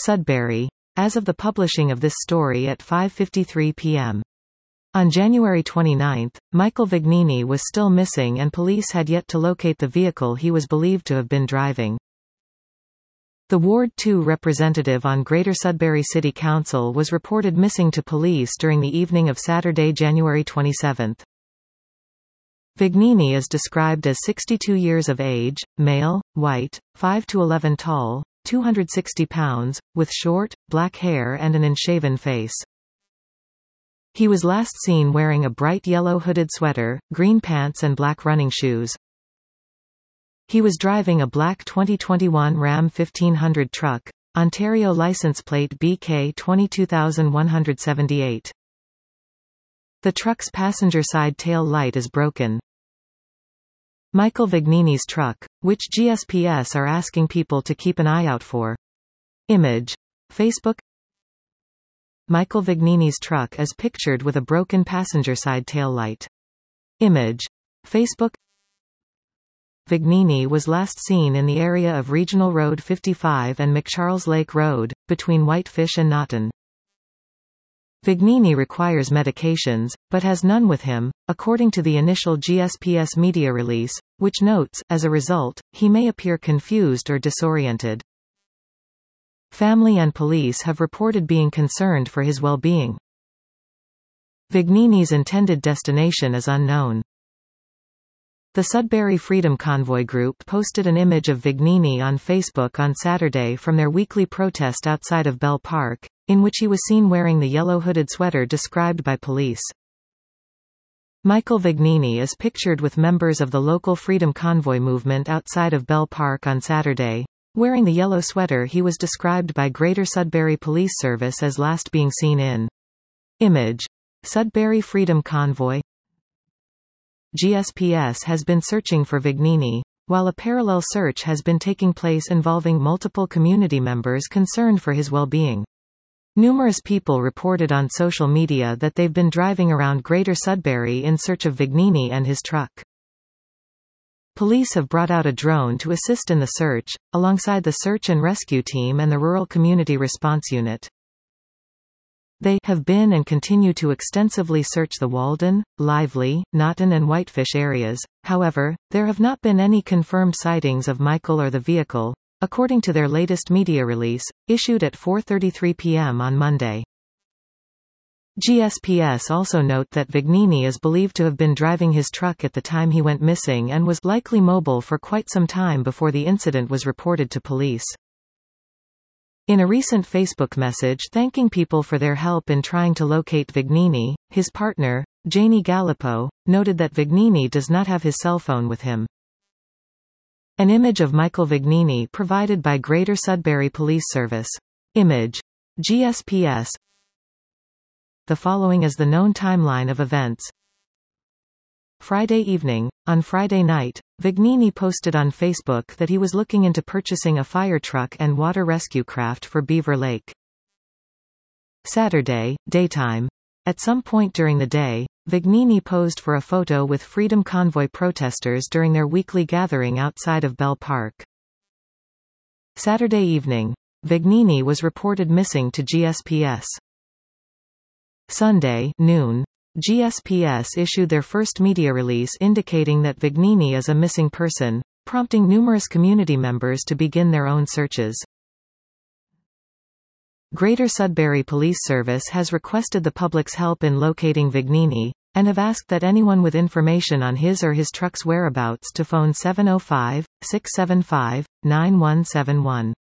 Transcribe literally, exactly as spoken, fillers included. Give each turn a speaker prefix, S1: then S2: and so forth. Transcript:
S1: Sudbury, as of the publishing of this story at five fifty-three p m On January twenty-ninth, Michael Vignini was still missing and police had yet to locate the vehicle he was believed to have been driving. The Ward two representative on Greater Sudbury City Council was reported missing to police during the evening of Saturday, January twenty-seventh. Vignini is described as sixty-two years of age, male, white, five to eleven tall, two hundred sixty pounds, with short, black hair and an unshaven face. He was last seen wearing a bright yellow hooded sweater, green pants and black running shoes. He was driving a black twenty twenty-one Ram fifteen hundred truck, Ontario license plate B K twenty-two one seven eight. The truck's passenger side tail light is broken. Michael Vignini's truck, which G S P S are asking people to keep an eye out for. Image. Facebook. Michael Vignini's truck is pictured with a broken passenger side tail light. Image. Facebook. Vignini was last seen in the area of Regional Road fifty-five and McCharles Lake Road, between Whitefish and Naughton. Vignini requires medications, but has none with him, according to the initial G S P S media release, which notes, as a result, he may appear confused or disoriented. Family and police have reported being concerned for his well-being. Vignini's intended destination is unknown. The Sudbury Freedom Convoy group posted an image of Vignini on Facebook on Saturday from their weekly protest outside of Bell Park, in which he was seen wearing the yellow hooded sweater described by police. Michael Vignini is pictured with members of the local Freedom Convoy movement outside of Bell Park on Saturday, wearing the yellow sweater he was described by Greater Sudbury Police Service as last being seen in. Image. Sudbury Freedom Convoy. G S P S has been searching for Vignini, while a parallel search has been taking place involving multiple community members concerned for his well-being. Numerous people reported on social media that they've been driving around Greater Sudbury in search of Vignini and his truck. Police have brought out a drone to assist in the search, alongside the search and rescue team and the Rural Community Response Unit. They have been and continue to extensively search the Walden, Lively, Naughton and Whitefish areas. However, there have not been any confirmed sightings of Michael or the vehicle, according to their latest media release, issued at four thirty-three p m on Monday. G S P S also note that Vignini is believed to have been driving his truck at the time he went missing and was likely mobile for quite some time before the incident was reported to police. In a recent Facebook message thanking people for their help in trying to locate Vignini, his partner, Janie Gallipo, noted that Vignini does not have his cell phone with him. An image of Michael Vignini provided by Greater Sudbury Police Service. Image. G S P S. The following is the known timeline of events. Friday evening. On Friday night, Vignini posted on Facebook that he was looking into purchasing a fire truck and water rescue craft for Beaver Lake. Saturday, daytime. At some point during the day, Vignini posed for a photo with Freedom Convoy protesters during their weekly gathering outside of Bell Park. Saturday evening. Vignini was reported missing to G S P S. Sunday, noon. G S P S issued their first media release indicating that Vignini is a missing person, prompting numerous community members to begin their own searches. Greater Sudbury Police Service has requested the public's help in locating Vignini, and have asked that anyone with information on his or his truck's whereabouts to phone seven oh five, six seven five, nine one seven one.